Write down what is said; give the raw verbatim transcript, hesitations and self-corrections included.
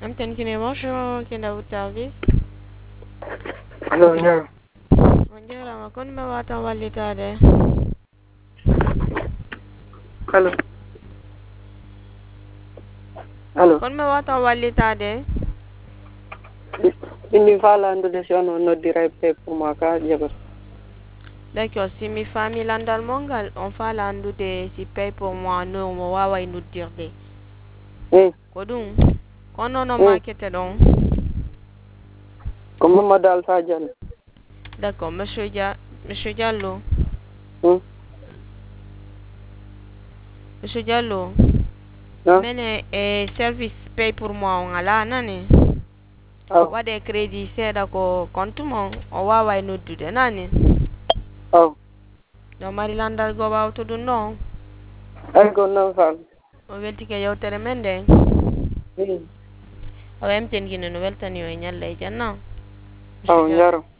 Amten kine bonjour, kina votre service. Allo, Ndiaye. Buongiorno, ma kon me watan wallitade. Allo. Allo. Kon me watan wallitade. Indi falandude si on on noddiray pe pour moi ka jabar. D'accord, si mi famille landal mongal, on fala andude si paye pour moi no mo wawa nuddirde. Hmm. Ko ɗum kono no Hmm. makete ɗon. Ko Mamadou Alpha Diallo. D'accord, monsieur Dia monsieur Diallo. Hmm. Monsieur Diallo. No? Mene e service paye pour moi on ala nani. Aw. Waɗe crédit seeɗa ko compte mon o wawa noddude nani. Aw. No mari landal go wawto ɗum ɗon. Ay ko non fal. O weltike yewtere men nde. Hmm. O emten kine no weltani o e ñalla e janna. Aw, Monsieur Diallo. njaro.